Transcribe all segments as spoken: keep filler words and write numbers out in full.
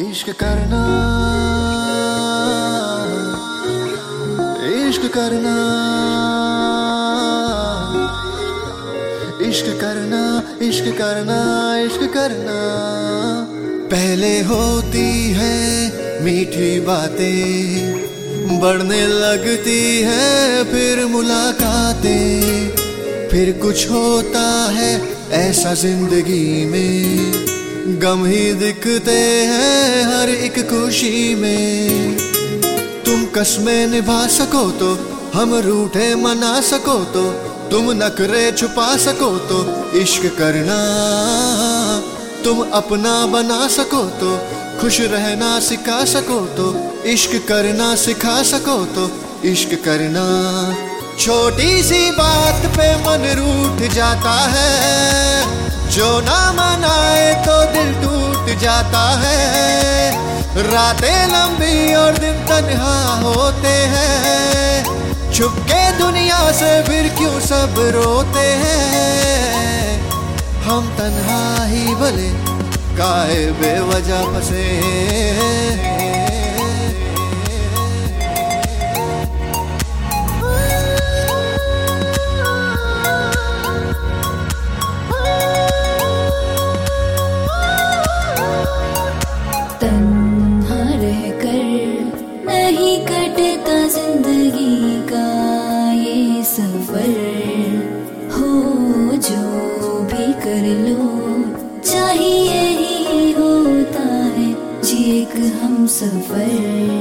इश्क करना, इश्क करना, इश्क करना, इश्क करना, इश्क करना। पहले होती है मीठी बातें, बढ़ने लगती है फिर मुलाकातें, फिर कुछ होता है ऐसा जिंदगी में, गम ही दिखते हैं हर एक खुशी में। तुम कसमें निभा सको तो, हम रूठे मना सको तो, तुम नखरे छुपा सको तो इश्क करना, तुम अपना बना सको तो, खुश रहना सिखा सको तो इश्क करना, सिखा सको तो इश्क करना। छोटी सी बात पे मन रूठ जाता है, जो ना मनाए तो दिल टूट जाता है। रातें लंबी और दिन तन्हा होते हैं, छुपके दुनिया से फिर क्यों सब रोते हैं। हम तन्हा ही भले काहे बेवजह फंसे, तन्हा रहकर नहीं कटता जिंदगी का ये सफर। हो जो भी कर लो चाहिए ही होता है जी एक हम सफर।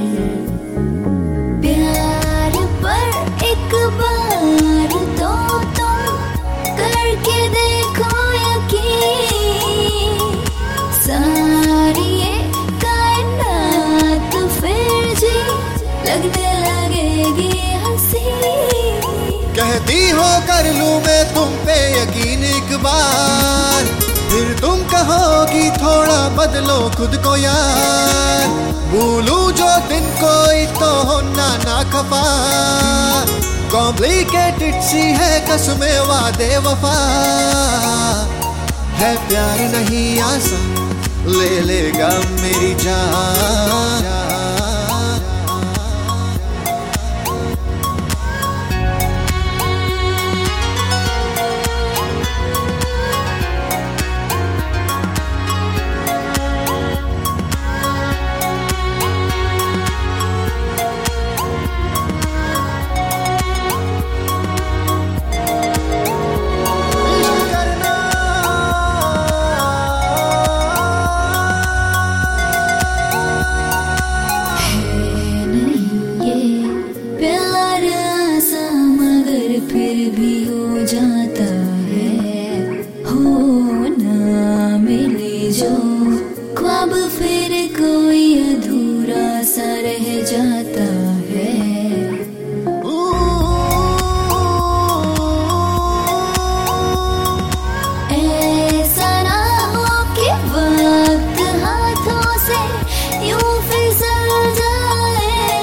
प्यार पर एक बार तो तुम करके देखो यकीन, सारी ये कायनात फिर जी लगने लगेगी हंसी। कहती हो कर लूं मैं तुम पे यकीन एक बार, फिर तुम कहोगी थोड़ा बदलो खुद को यार। भूलूं जो दिन कोई तो होना ना खफा, कॉम्प्लिकेटेड सी है कसमें वादे वफा। है प्यार नहीं आसान, ले लेगा मेरी जान। फिर भी हो जाता है, हो ना मिले जो ख्वाब फिर कोई अधूरा सा रह जाता है। ऐसा ना हो कि वक्त हाथों से यूं फिसल जाए,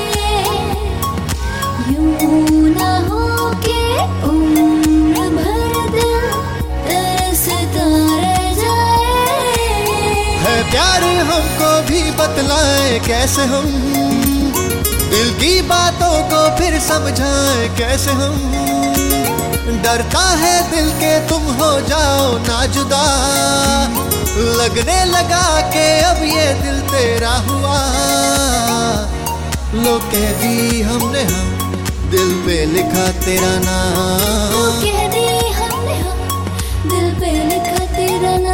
यूं ना हो उम्र भर दिल तरसता रह जाए। है प्यार हमको भी बतलाए कैसे हम, दिल की बातों को फिर समझाए कैसे हम। डरता है दिल के तुम हो जाओ ना जुदा, लगने लगा के अब ये दिल तेरा हुआ। लो कह दी हमने हम, दिल पे लिखा तेरा नाम। कह दी हमने हम, दिल पे लिखा तेरा नाम।